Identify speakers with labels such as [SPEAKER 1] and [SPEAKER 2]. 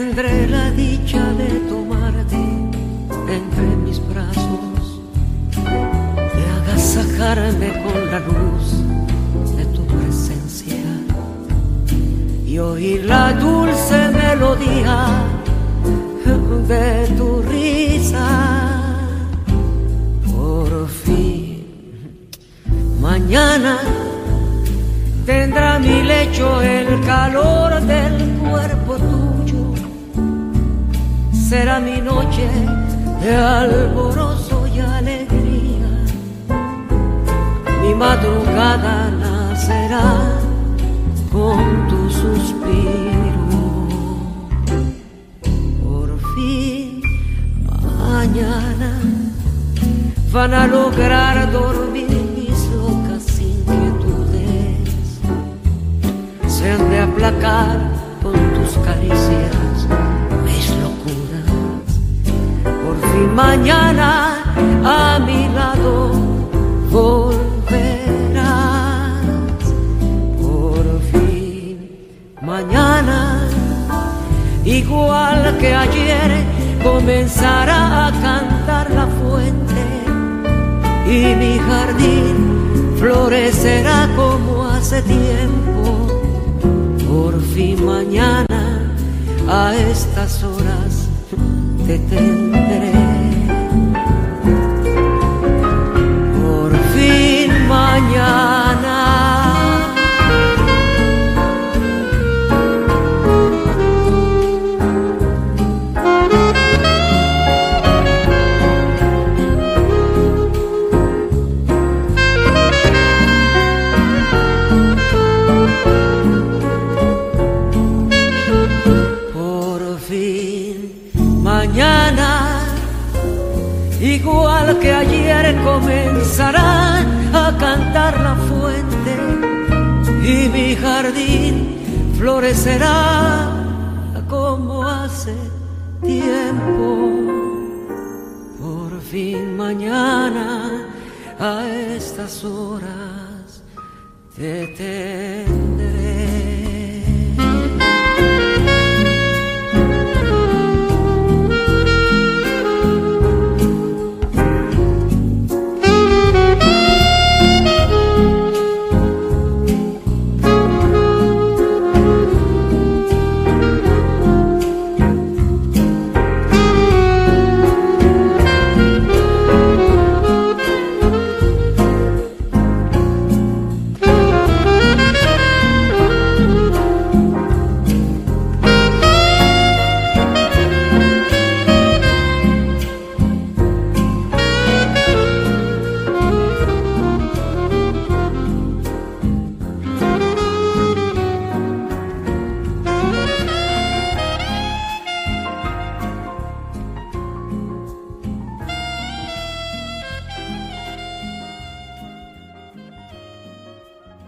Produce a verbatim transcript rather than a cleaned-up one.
[SPEAKER 1] tendré la dicha de tomarte entre mis brazos, de agasajarme con la luz de tu presencia y oír la dulce melodía de tu risa. Por fin, mañana tendrá mi lecho el calor del cuerpo tuyo. Será mi noche de alborozo y alegría. Mi madrugada nacerá con tu suspiro. Por fin, mañana van a lograr dormir mis locas inquietudes. Se han de aplacar con tus caricias mis locuras. Por fin mañana a mi lado volverás. Por fin mañana, igual que ayer, comenzará a cantar la fuente y mi jardín florecerá como hace tiempo. Por fin mañana a estas horas te tendré. Por fin mañana. Mañana, igual que ayer, comenzará a cantar la fuente y mi jardín florecerá como hace tiempo. Por fin mañana a estas horas te tendré.